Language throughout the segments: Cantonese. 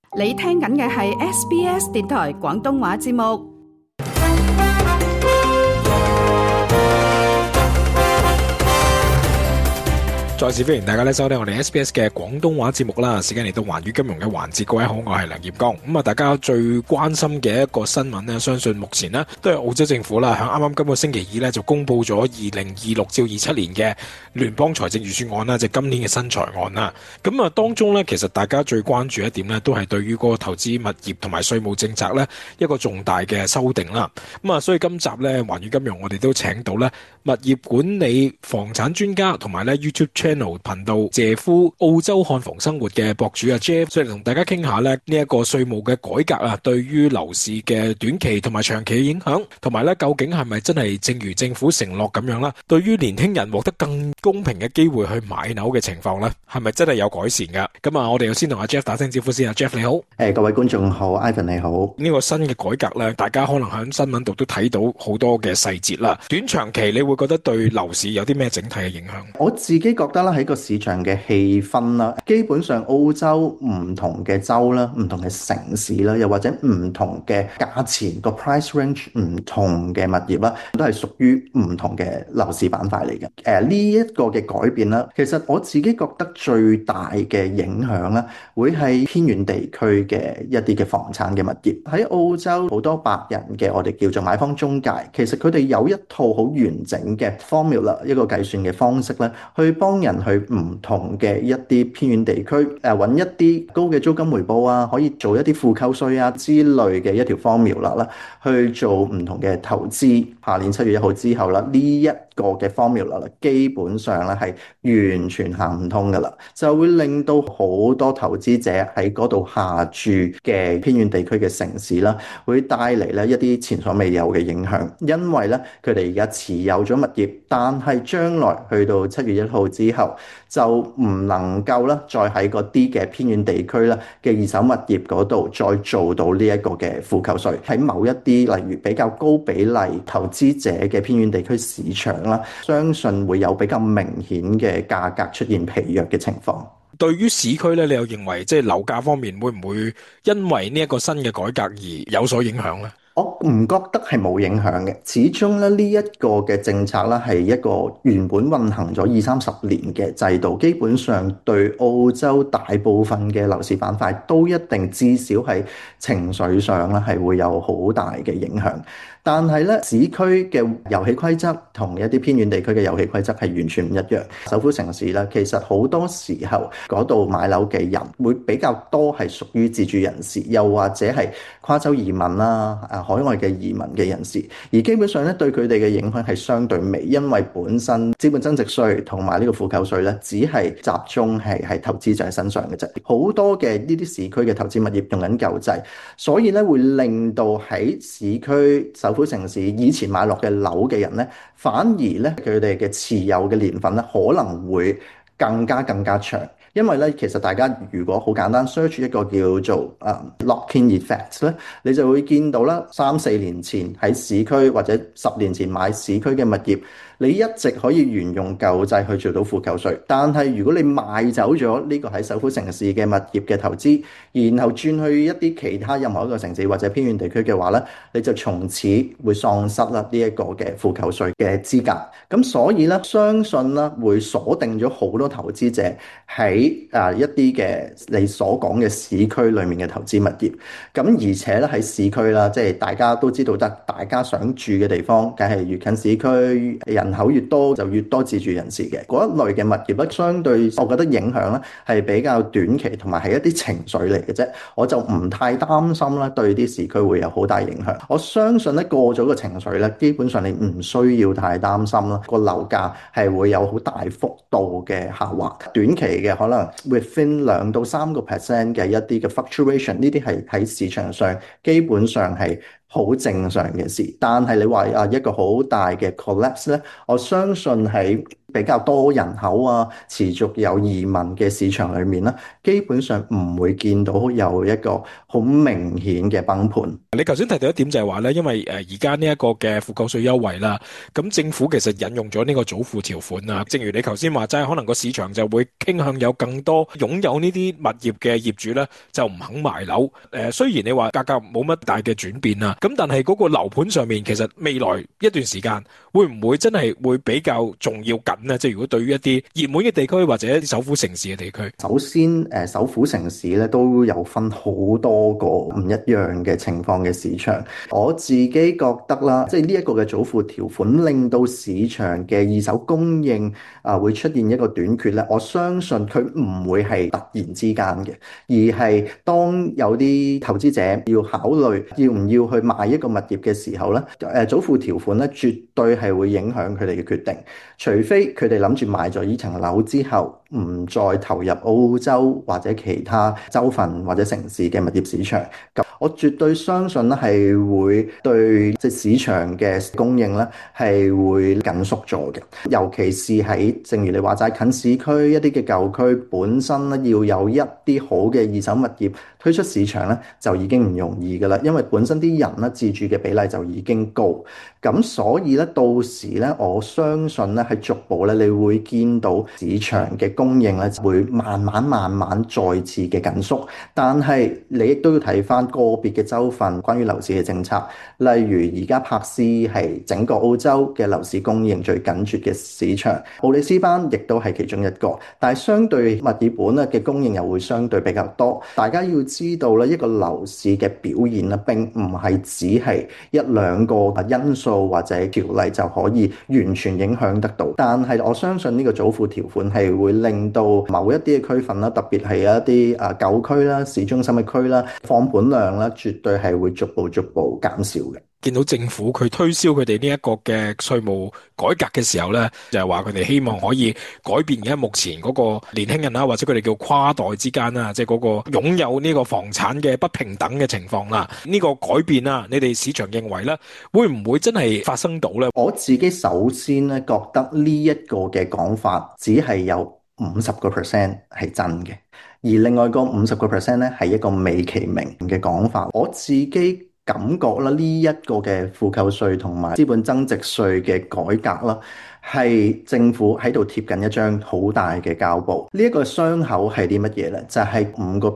你聽緊嘅係 SBS 電台廣東話節目。 再次歡迎大家收聽我哋 SBS 嘅廣東話節目啦。時間嚟到環宇金融嘅環節，各位好，我係梁業剛。大家最關心嘅一個新聞呢，相信目前呢都係澳洲政府啦，響啱啱今個星期二呢就公布咗2026至27年嘅聯邦財政預算案啦，即係今年嘅新財案啦。當中呢，其實大家最關注一點呢，都係對於嗰個投資物業同埋稅務政策呢一個重大嘅修訂啦。所以今集呢環宇金融我哋都請到呢物業管理房產專家同埋呢 YouTube channel 頻道謝夫澳洲看房生活嘅博主Jeff， 所以同大家傾下呢一個稅務嘅改革啊，對於樓市嘅短期同埋長期嘅影響，同埋呢究竟係咪真係正如政府承諾咁樣啦？對於年輕人獲得更公平嘅機會去買樓嘅情況呢，係咪真係有改善噶？我哋又先同阿 Jeff 打聲招呼先。Jeff 你好。 各位觀眾好 ，Ivan 你好。 呢個新嘅改革呢，大家可能喺新聞度都睇到好多嘅細節啦。短長期你會覺得對樓市有啲咩整體嘅影響？ 我自己覺得啦，喺個市場嘅氣氛啦，基本上澳洲唔同嘅州啦、唔同嘅城市啦，又或者唔同嘅價錢個 price range 唔同嘅物業啦，都係屬於唔同嘅樓市板塊嚟嘅。呢一個嘅改變啦，其實我自己覺得最大嘅影響啦，會係偏遠地區嘅一啲嘅房產嘅物業。喺澳洲好多白人嘅我哋叫做買方中介，其實佢哋有一套好完整嘅 formula， 一個計算嘅方式咧，去幫人去唔同嘅一啲偏遠地區揾一啲高嘅租金回報啊，可以做一啲負扣稅啊之類嘅一條 formula 啦，去做唔同嘅投資。下年7月1號之後啦，呢一個嘅 formula 啦，基本上咧係完全行唔通噶啦，就會令到好多投資者喺嗰度下住嘅偏遠地區嘅城市啦，會帶嚟咧一啲前所未有嘅影響。因為咧佢哋而家持有咗物業，但係將來去到7月1號之後，就唔能夠啦再喺嗰啲嘅偏遠地區啦嘅二手物業嗰度再做到呢一個嘅負扣稅。喺某一啲例如比較高比例投資者嘅偏遠地區市場啦，相信會有比較明顯嘅價格出現疲弱嘅情況。 對於市區咧，你又認為即係樓價方面會唔會因為呢一個新嘅改革而有所影響呢？ 我唔覺得係冇影響嘅，始終咧呢一個嘅政策咧係一個原本運行咗20-30年嘅制度，基本上對澳洲大部分嘅樓市板塊都一定至少係情緒上咧係會有好大嘅影響。但係咧，市區嘅遊戲規則同一啲偏遠地區嘅遊戲規則係完全唔一樣。首府城市咧，其實好多時候嗰度買樓嘅人會比較多係屬於自住人士，又或者係跨州移民啦、海外嘅移民嘅人士。而基本上咧，對佢哋嘅影響係相對微，因為本身資本增值稅同埋呢個負扣稅咧，只係集中係投資者身上嘅啫。好多嘅呢啲市區嘅投資物業用緊舊制，所以咧會令到喺市區首府城市以前買落嘅樓嘅人咧，反而咧佢哋嘅持有嘅年份咧可能會更加長。因為咧，其實大家如果好簡單 search 一個叫做lock-in effect 咧，你就會見到啦，3-4年前喺市區或者10年前買市區嘅物業，你一直可以沿用舊制去做到負扣稅。但係如果你賣走咗呢個喺首府城市嘅物業嘅投資，然後轉去一啲其他任何一個城市或者偏遠地區嘅話咧，你就從此會喪失啦呢一個嘅負扣稅嘅資格。咁所以咧，相信咧會鎖定咗好多投資者喺一啲嘅你所講嘅市區裏面嘅投資物業。咁而且咧喺市區啦，即係大家都知道得，大家想住嘅地方，梗係越近市區，人口越多就越多自住人士嘅嗰一類嘅物業咧，相對我覺得影響咧係比較短期，同埋係一啲情緒嚟嘅啫。我就唔太擔心啦，對啲市區會有好大影響。我相信咧過咗個情緒咧，基本上你唔需要太擔心啦。個樓價係會有好大幅度嘅下滑，短期嘅可能 within 2-3% 嘅一啲嘅 fluctuation， 呢啲係喺市場上基本上係好正常嘅事。但係你話一個好大嘅 collapse 咧，我相信喺比較多人口啊，持續有移民嘅市場裏面咧，基本上唔會見到有一個好明顯嘅崩盤。 你頭先提到一點就係話咧，因為而家呢一個嘅負購稅優惠啦，咁政府其實引用咗呢個祖父條款啊。正如你頭先話齋，可能個市場就會傾向有更多擁有呢啲物業嘅業主咧，就唔肯賣樓。雖然你話價格冇乜大嘅轉變啊，咁但係嗰個樓盤上面其實未來一段時間會唔會真係會比較重要緊呢？即係如果對於一啲熱門嘅地區或者一啲首府城市嘅地區， 首先首府城市咧都有分好多個唔一樣嘅情況嘅市場。我自己覺得啦，即係呢一個嘅祖父條款令到市場嘅二手供應會出現一個短缺咧。我相信佢唔會係突然之間嘅，而係當有啲投資者要考慮要唔要去賣一個物業嘅時候咧，祖父條款咧絕對係會影響佢哋嘅決定，除非佢哋諗住賣咗呢層樓之後唔再投入澳洲或者其他州份或者城市嘅物業市場。咁我絕對相信咧係會對即市場嘅供應咧係會緊縮咗嘅，尤其是喺正如你話齋近市區一啲嘅舊區，本身咧要有一啲好嘅二手物業推出市場咧就已經唔容易㗎喇，因為本身啲人咧自住嘅比例就已經高，咁所以咧到時咧我相信咧係逐步咧你會見到市場嘅供應咧會慢慢再次嘅緊縮，但係你亦都要睇返個別嘅州份關於樓市嘅政策，例如而家珀斯係整個澳洲嘅樓市供應最緊絀嘅市場，布里斯班亦都係其中一個，但係相對墨爾本咧嘅供應又會相對比較多。大家要知道咧，一個樓市嘅表現咧並唔係只係一兩個因素或者條例就可以完全影響得到，但係我相信呢個祖父條款係會令到某一啲嘅區份啦，特別係一啲舊區啦、市中心嘅區啦，放盤量啦，絕對係會逐步減少嘅。 見到政府佢推銷佢哋呢一個嘅稅務改革嘅時候呢，就係話佢哋希望可以改變而家目前嗰個年輕人啦，或者佢哋叫跨代之間啦，即係嗰個擁有呢個房產嘅不平等嘅情況啦。呢個改變啦，你哋市場認為呢會唔會真係發生到呢？ 我自己首先咧覺得呢一個嘅講法只係有50% 係真嘅，而另外個50% 咧係一個美其名嘅講法。我自己感覺啦，呢一個嘅負購稅同埋資本增值稅嘅改革啦，係政府喺度貼緊一張好大嘅膠布。呢一個傷口係啲乜嘢咧？就係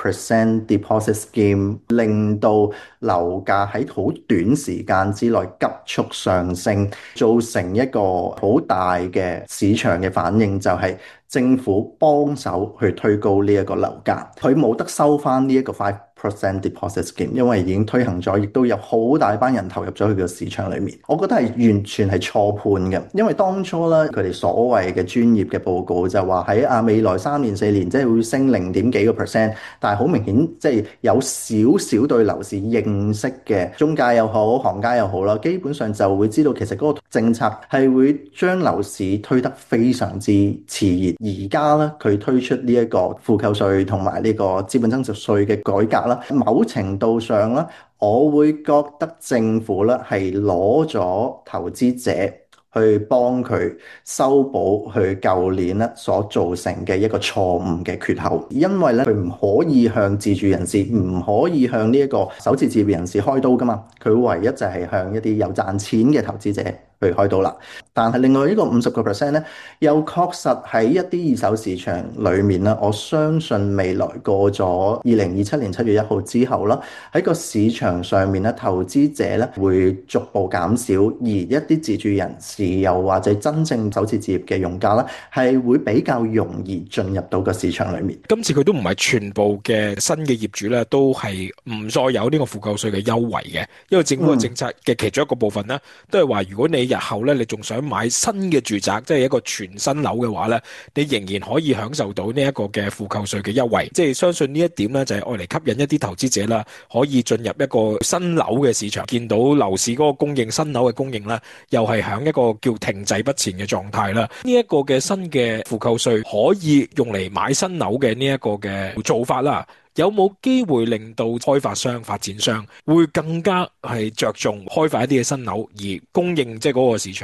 5% deposit scheme 令到樓價喺好短時間之內急速上升，造成一個好大嘅市場嘅反應，就係政府幫手去推高呢一個樓價，佢冇得收翻呢一個5% deposit scheme， 因為已經推行咗，亦都有好大班人投入咗去個市場裏面。我覺得係完全係錯判嘅，因為當初咧佢哋所謂嘅專業嘅報告就話喺未來3年4年即係會升0點幾個 percent， 但係好明顯即係有少少對樓市認識嘅中介又好行家又好啦，基本上就會知道其實嗰個政策係會將樓市推得非常之熾熱。而家咧佢推出呢一個負購稅同埋呢個資本增值稅嘅改革啦，某程度上咧，我會覺得政府咧係攞咗投資者去幫佢修補佢舊年咧所造成嘅一個錯誤嘅缺口，因為咧佢唔可以向自住人士，唔可以向呢一個首次置業人士開刀噶嘛，佢唯一就係向一啲有賺錢嘅投資者去開刀啦。但係另外呢個50% 咧，又確實喺一啲二手市場裏面咧，我相信未來過咗2027年7月1號之後啦，喺個市場上面咧，投資者咧會逐步減少，而一啲自住人士又或者真正首次置業嘅用家啦，係會比較容易進入到個市場裏面。 今次佢都唔係全部嘅新嘅業主咧，都係唔再有呢個負購稅嘅優惠嘅，因為政府嘅政策嘅其中一個部分咧，都係話如果你日後咧你仲想買新嘅住宅，即係一個全新樓嘅話咧，你仍然可以享受到呢一個嘅負購稅嘅優惠。即係相信呢一點咧，就係愛嚟吸引一啲投資者啦，可以進入一個新樓嘅市場，見到樓市嗰個供應，新樓嘅供應咧，又係響一個叫停滯不前嘅狀態啦。呢一個嘅新嘅負購稅可以用嚟買新樓嘅呢一個嘅做法啦，有冇機會令到開發商、發展商會更加係着重開發一啲嘅新樓而供應即係嗰個市場咧？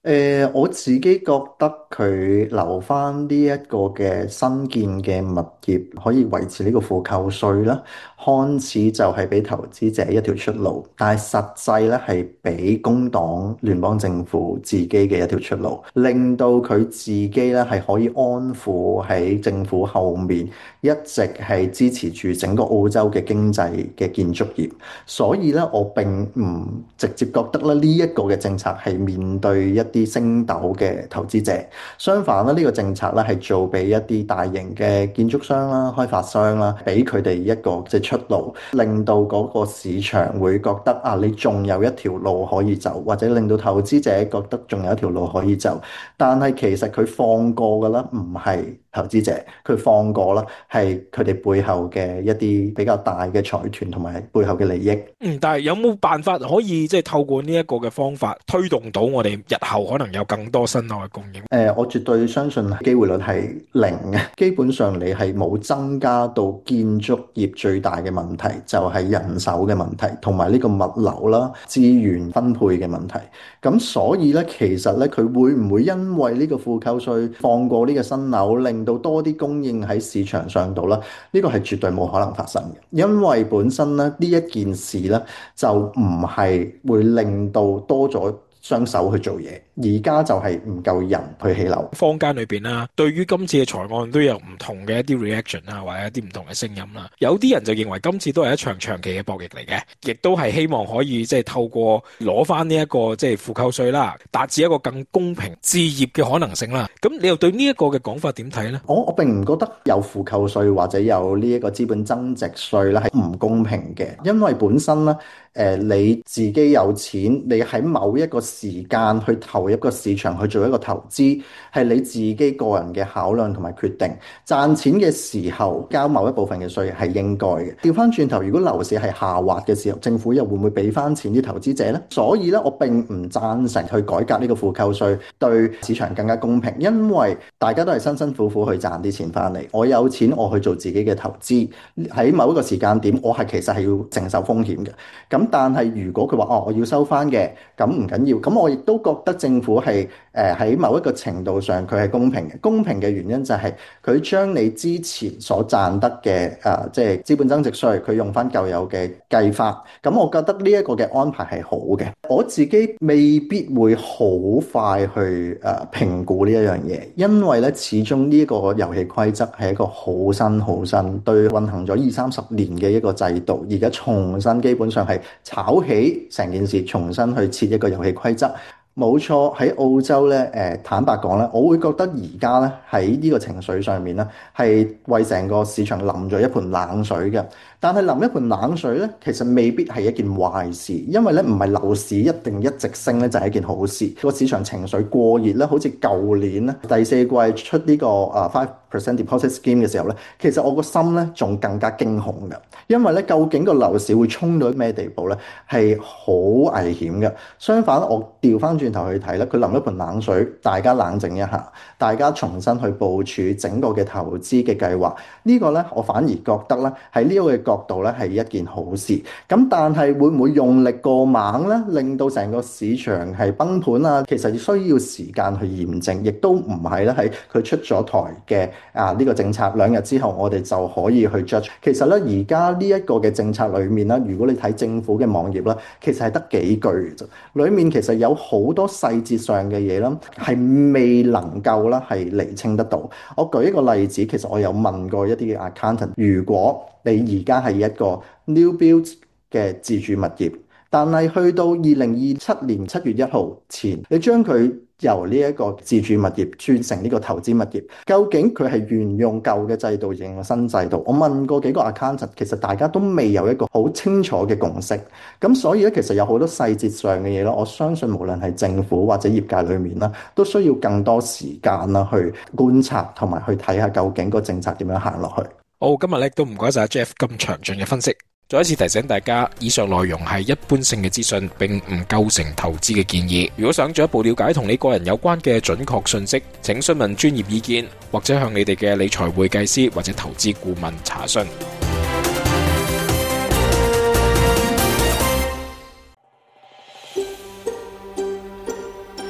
我自己覺得佢留翻呢一個嘅新建嘅物業可以維持呢個負扣稅啦，看似就係俾投資者一條出路，但係實際咧係俾工黨聯邦政府自己嘅一條出路，令到佢自己咧係可以安撫喺政府後面，一直係支持住整個澳洲嘅經濟嘅建築業。所以咧，我並唔直接覺得咧呢一個嘅政策係面對一啲升斗嘅投資者，相反咧呢個政策咧係做俾一啲大型嘅建築商啦、開發商啦，俾佢哋一個即係出路，令到嗰個市場會覺得啊，你仲有一條路可以走，或者令到投資者覺得仲有一條路可以走。但係其實佢放過嘅啦，唔係投資者，佢放過啦係佢哋背後嘅一啲比較大嘅財團同埋背後嘅利益。 但係有冇辦法可以即係透過呢一個嘅方法推動到我哋日後可能有更多新樓嘅供應？ 我絕對相信機會率係零嘅。基本上你係冇增加到建築業最大嘅問題，就係人手嘅問題，同埋呢個物流啦、資源分配嘅問題。咁所以咧，其實咧佢會唔會因為呢個負扣稅放過呢個新樓，令到多啲供應喺市場上度啦？呢個係絕對冇可能發生嘅，因為本身咧呢一件事咧就唔係會令到多咗雙手去做嘢，而家就係唔夠人去起樓。 坊間裏邊啦，對於今次嘅財案都有唔同嘅一啲 reaction 啦，或者一啲唔同嘅聲音啦。有啲人就認為今次都係一場長期嘅博弈嚟嘅，亦都係希望可以即係透過攞翻呢一個即係負扣稅啦，達至一個更公平置業嘅可能性啦。咁你又對呢一個嘅講法點睇呢？ 我並唔覺得有負扣稅或者有呢一個資本增值稅咧係唔公平嘅，因為本身咧你自己有錢，你喺某一個時間去投入個市場去做一個投資，係你自己個人嘅考量同埋決定。賺錢嘅時候交某一部分嘅稅係應該嘅。調翻轉頭，如果樓市係下滑嘅時候，政府又會唔會俾翻錢啲投資者呢？所以咧，我並唔贊成去改革呢個負扣稅，對市場更加公平，因為大家都係辛辛苦苦去賺啲錢翻嚟。我有錢，我去做自己嘅投資，喺某一個時間點，我係其實係要承受風險嘅。咁但係如果佢話我要收翻嘅，咁唔緊要。咁我亦都覺得政府係喺某一個程度上佢係公平嘅。公平嘅原因就係佢將你之前所賺得嘅即係資本增值稅，佢用翻舊有嘅計法。咁我覺得呢一個嘅安排係好嘅。我自己未必會好快去評估呢一樣嘢，因為咧始終呢一個遊戲規則係一個好新好新，對運行咗20-30年嘅一個制度，而家重新基本上係炒起成件事，重新去設一個遊戲規則。冇錯，喺澳洲咧，坦白講咧，我會覺得而家咧喺呢個情緒上面咧，係為成個市場淋咗一盆冷水嘅。但係淋一盆冷水咧，其實未必係一件壞事，因為咧唔係樓市一定一直升咧就係一件好事。個市場情緒過熱咧，好似舊年咧第四季出呢個5% deposit scheme 嘅時候咧，其實我個心咧仲更加驚恐嘅，因為咧究竟個樓市會衝到咩地步咧，係好危險嘅。相反，我調翻轉頭去睇咧，佢淋一盆冷水，大家冷靜一下，大家重新去部署整個嘅投資嘅計劃。呢個咧，我反而覺得咧喺呢個嘅角度咧係一件好事。咁但係會唔會用力過猛咧，令到成個市場係崩盤啊？其實需要時間去驗證，亦都唔係咧喺佢出咗台嘅呢個政策2日之後，我哋就可以去 judge。其實咧而家呢一個嘅政策裏面咧，如果你睇政府嘅網頁咧，其實係得幾句嘅啫。裏面其實有好多細節上嘅嘢啦，係未能夠啦係釐清得到。我舉一個例子，其實我有問過一啲嘅 accountant， 如果你而家係一個 new build 嘅自住物業，但係去到2027年7月1號前，你將佢由呢一個自住物業轉成呢個投資物業，究竟佢係沿用舊嘅制度，定用新制度？我問過幾個 accountant， 其實大家都未有一個好清楚嘅共識。咁所以咧，其實有好多細節上嘅嘢咯。我相信無論係政府或者業界裏面啦，都需要更多時間啦去觀察同埋去睇下究竟個政策點樣行落去。 好，今日咧都唔該晒 Jeff 咁詳盡嘅分析。再一次提醒大家，以上內容係一般性嘅資訊，並唔構成投資嘅建議。如果想進一步了解同你個人有關嘅準確信息，請詢問專業意見，或者向你哋嘅理財會計師或者投資顧問查詢。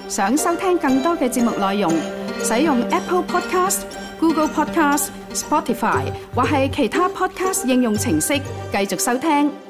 想收聽更多嘅節目內容，使用 Apple Podcast、Google Podcast、Spotify 或係其他 Podcast 應用程式繼續收聽。